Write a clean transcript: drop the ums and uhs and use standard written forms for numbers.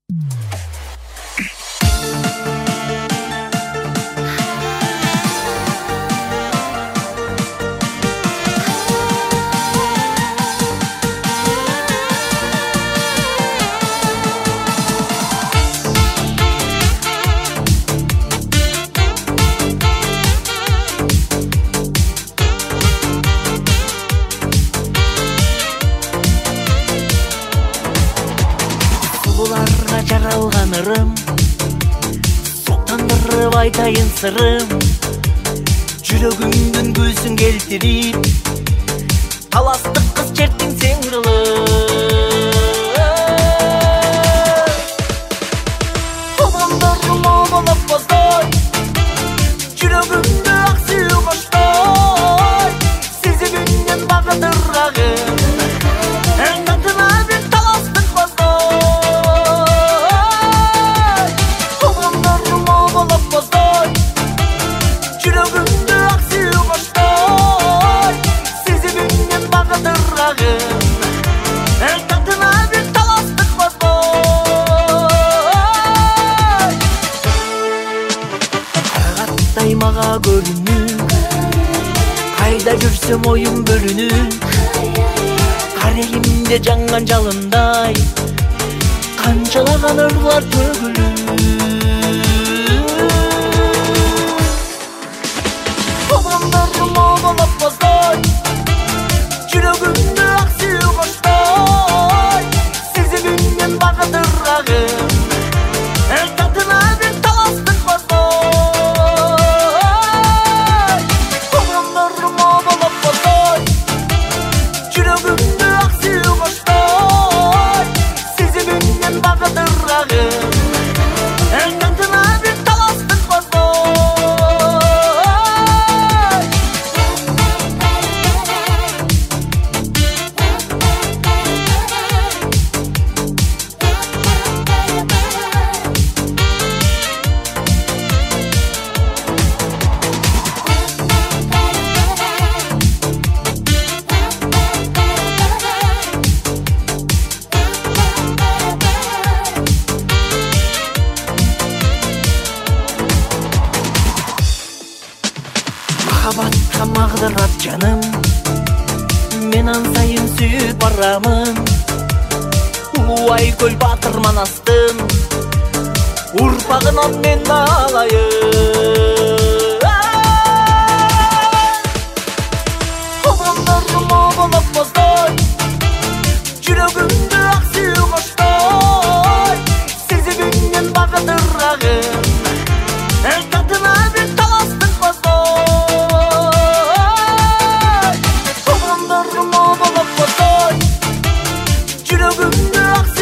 Суларга жаралган ырым, суктандырып айтайын сырым, жүрөгүмдүн көзүн келтирип, таластык кыз черттиң сен кырылып. Томондарым обалап баздай, жүрөгүмдү ак сүйүү баштай, сезимимден багытырагым, тантына бир таластык баздай. Томондарым обалап баздай, жүрөгүмдү ак сүйүү баштай, сезимимден багытырагым, тантына бир таластык баздай. Карагаттай мага көрүнүп, кайда жүрсөм оюм бөлүнүп, карегимде жанган жалындай, канчалаган ырлар төгүлүп. Томондарым обалап баздай, жүрөгүмдү ак сүйүү баштай, сезимимден багытырагым, тантына бир таластык баздай. Томондарым обалап баздай, жүрөгүмдү ак сүйүү баштай, сезимимден багытырагым, тантына бир таластык баздай. Махабатка магдырат жаным, мен ансайын сүйүп барамын. Улуу көл батыр манастын, урпагынан мен алайын. Томондарым обалап баздай, жүрөгүмдү ак сүйүү баштай, сезимимден багытырагым, тантына бир таластык баздай. Томондарым обалап баздай, жүрөгүмдү ак